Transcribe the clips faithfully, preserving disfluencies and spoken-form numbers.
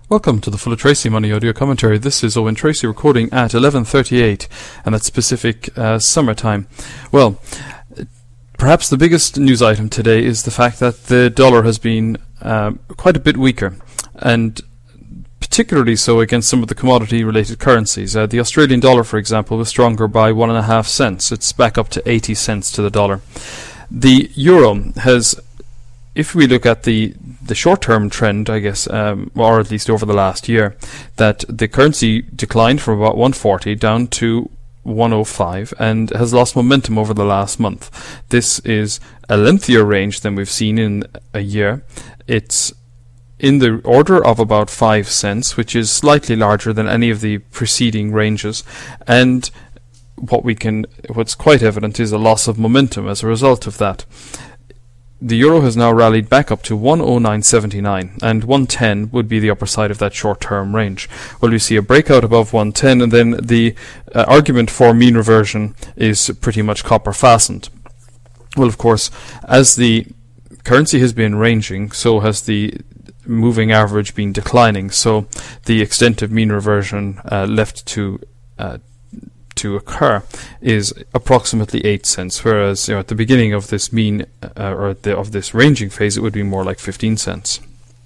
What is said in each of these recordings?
Welcome to the Full of Tracy Money audio commentary. This is Owen Tracy recording at eleven thirty-eight, and that's Pacific uh, summertime. Well, perhaps the biggest news item today is the fact that the dollar has been uh, quite a bit weaker, and particularly so against some of the commodity-related currencies. Uh, the Australian dollar, for example, was stronger by one and a half cents. It's back up to eighty cents to the dollar. The euro has, if we look at the the short-term trend, I guess, um, or at least over the last year, that the currency declined from about one forty down to one oh five and has lost momentum over the last month. This is a lengthier range than we've seen in a year. It's in the order of about five cents, which is slightly larger than any of the preceding ranges, and what we can, what's quite evident is a loss of momentum as a result of that. The euro has now rallied back up to one oh nine seventy-nine, and one ten would be the upper side of that short-term range. Well, we see a breakout above one ten, and then the uh, argument for mean reversion is pretty much copper fastened. Well, of course, as the currency has been ranging, so has the moving average been declining, so the extent of mean reversion uh, left to uh, to occur is approximately eight cents, whereas, you know, at the beginning of this mean uh, or the, of this ranging phase, it would be more like fifteen cents.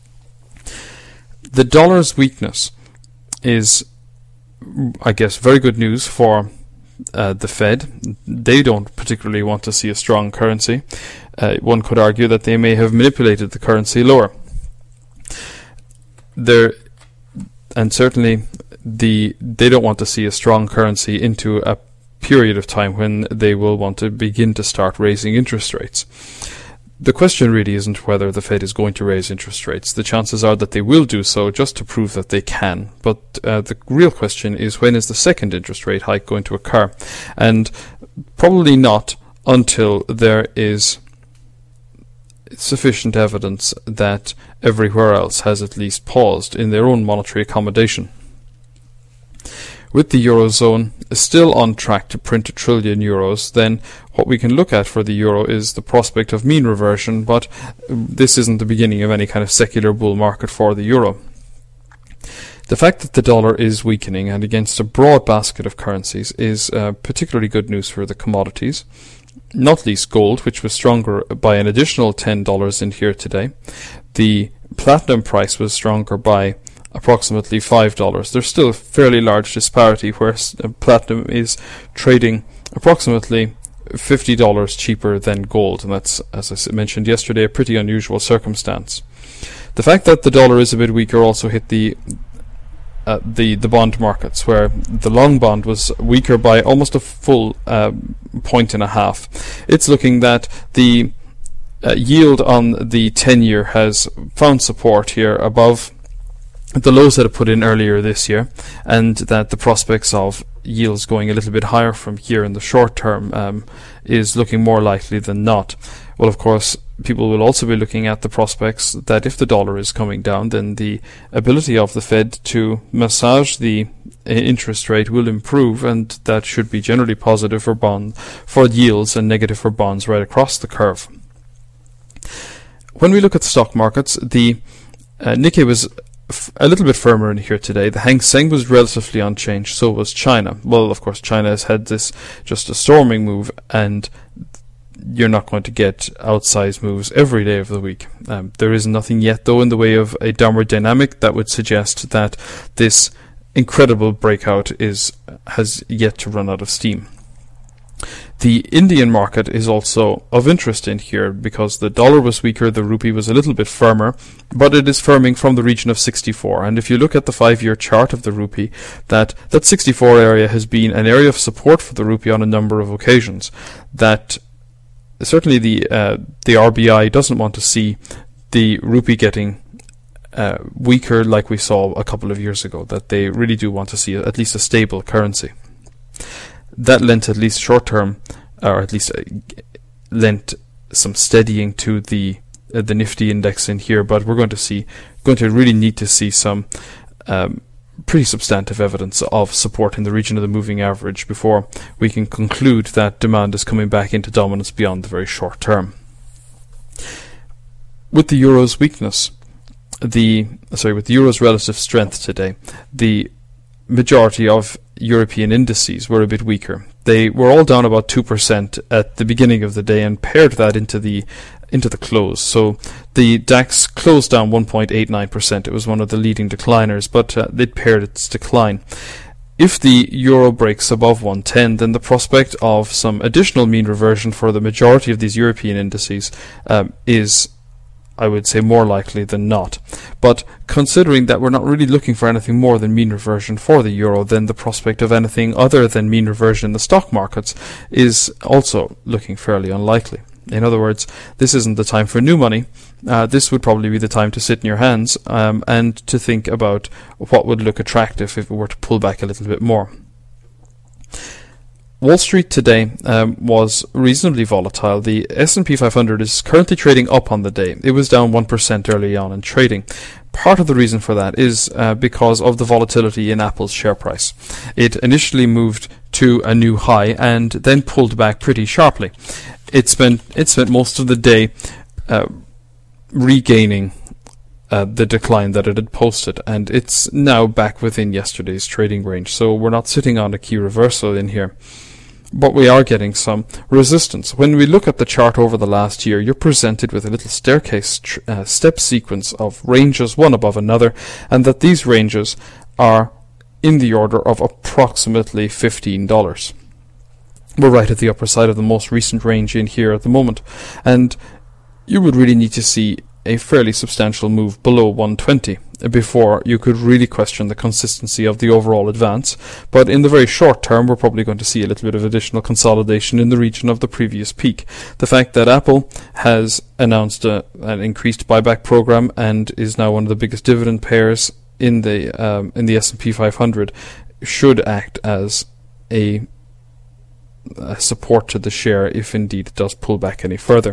The dollar's weakness is, I guess, very good news for uh, the Fed. They don't particularly want to see a strong currency. Uh, one could argue that they may have manipulated the currency lower. There, and certainly the they don't want to see a strong currency into a period of time when they will want to begin to start raising interest rates. The question really isn't whether the Fed is going to raise interest rates. The chances are that they will do so just to prove that they can. But uh, the real question is, when is the second interest rate hike going to occur? And probably not until there is sufficient evidence that everywhere else has at least paused in their own monetary accommodation. With the Eurozone still on track to print a trillion euros, then what we can look at for the euro is the prospect of mean reversion, but this isn't the beginning of any kind of secular bull market for the euro. The fact that the dollar is weakening and against a broad basket of currencies is uh, particularly good news for the commodities, not least gold, which was stronger by an additional ten dollars in here today. The platinum price was stronger by approximately five dollars. There's still a fairly large disparity where platinum is trading approximately fifty dollars cheaper than gold, and that's, as I mentioned yesterday, a pretty unusual circumstance. The fact that the dollar is a bit weaker also hit the uh, the the bond markets, where the long bond was weaker by almost a full uh, point and a half. It's looking that the uh, yield on the ten-year has found support here above the lows that it put in earlier this year, and that the prospects of yields going a little bit higher from here in the short term um, is looking more likely than not. Well, of course, people will also be looking at the prospects that if the dollar is coming down, then the ability of the Fed to massage the interest rate will improve, and that should be generally positive for bond for yields and negative for bonds right across the curve. When we look at the stock markets, the uh, Nikkei was a little bit firmer in here today. The Hang Seng was relatively unchanged, so was China. Well, of course, China has had this just a storming move, and you're not going to get outsized moves every day of the week. Um, there is nothing yet, though, in the way of a downward dynamic that would suggest that this incredible breakout is has yet to run out of steam. The Indian market is also of interest in here because the dollar was weaker, the rupee was a little bit firmer, but it is firming from the region of sixty-four. And if you look at the five-year chart of the rupee, that, that sixty-four area has been an area of support for the rupee on a number of occasions. That certainly the uh, the R B I doesn't want to see the rupee getting uh, weaker like we saw a couple of years ago, that they really do want to see at least a stable currency. That lent at least short-term, or at least uh, lent some steadying to the uh, the Nifty index in here. But we're going to see, going to really need to see some um, pretty substantive evidence of support in the region of the moving average before we can conclude that demand is coming back into dominance beyond the very short term. With the euro's weakness, the sorry with the euro's relative strength today, the majority of European indices were a bit weaker. They were all down about two percent at the beginning of the day and paired that into the into the close. So the DAX closed down one point eight nine percent. It was one of the leading decliners, but uh, it paired its decline. If the euro breaks above one ten, then the prospect of some additional mean reversion for the majority of these European indices um, is, I would say, more likely than not. But considering that we're not really looking for anything more than mean reversion for the euro, then the prospect of anything other than mean reversion in the stock markets is also looking fairly unlikely. In other words, this isn't the time for new money. Uh, this would probably be the time to sit in your hands um, and to think about what would look attractive if it were to pull back a little bit more. Wall Street today um, was reasonably volatile. The S and P five hundred is currently trading up on the day. It was down one percent early on in trading. Part of the reason for that is uh, because of the volatility in Apple's share price. It initially moved to a new high and then pulled back pretty sharply. It spent it spent most of the day uh, regaining uh, the decline that it had posted, and it's now back within yesterday's trading range. So we're not sitting on a key reversal in here, but we are getting some resistance. When we look at the chart over the last year, you're presented with a little staircase tr- uh, step sequence of ranges one above another, and that these ranges are in the order of approximately fifteen dollars. We're right at the upper side of the most recent range in here at the moment, and you would really need to see a fairly substantial move below one twenty before you could really question the consistency of the overall advance. But in the very short term, we're probably going to see a little bit of additional consolidation in the region of the previous peak. The fact that Apple has announced a, an increased buyback program and is now one of the biggest dividend payers in the um, in the S and P five hundred should act as a, a support to the share if indeed it does pull back any further.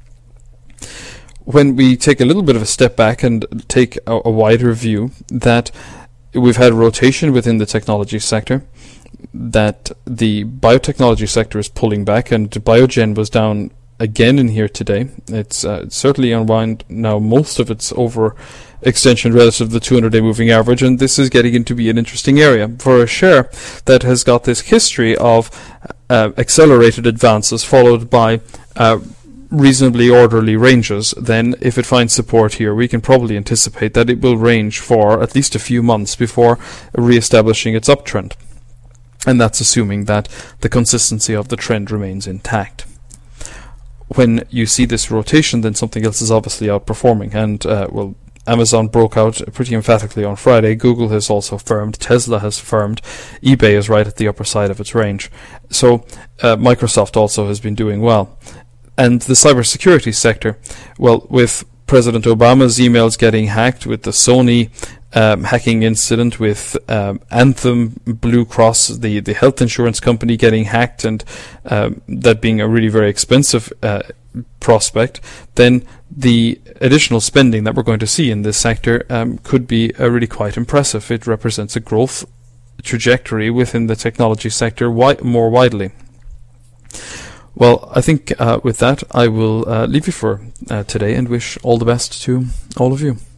When we take a little bit of a step back and take a, a wider view, that we've had rotation within the technology sector, that the biotechnology sector is pulling back, and Biogen was down again in here today. It's uh, certainly unwound now most of its over extension relative to the two hundred day moving average, and this is getting into be an interesting area for a share that has got this history of uh, accelerated advances followed by uh, reasonably orderly ranges. Then if it finds support here, we can probably anticipate that it will range for at least a few months before re-establishing its uptrend, and that's assuming that the consistency of the trend remains intact. When you see this rotation, then something else is obviously outperforming, and uh, well, Amazon broke out pretty emphatically on Friday. Google has also firmed. Tesla has firmed. eBay is right at the upper side of its range. So uh, Microsoft also has been doing well. And the cybersecurity sector, well, with President Obama's emails getting hacked, with the Sony um, hacking incident, with um, Anthem, Blue Cross, the, the health insurance company getting hacked, and um, that being a really very expensive uh, prospect, then the additional spending that we're going to see in this sector um, could be uh, really quite impressive. It represents a growth trajectory within the technology sector wi- more widely. Well, I think uh, with that, I will uh, leave you for uh, today and wish all the best to all of you.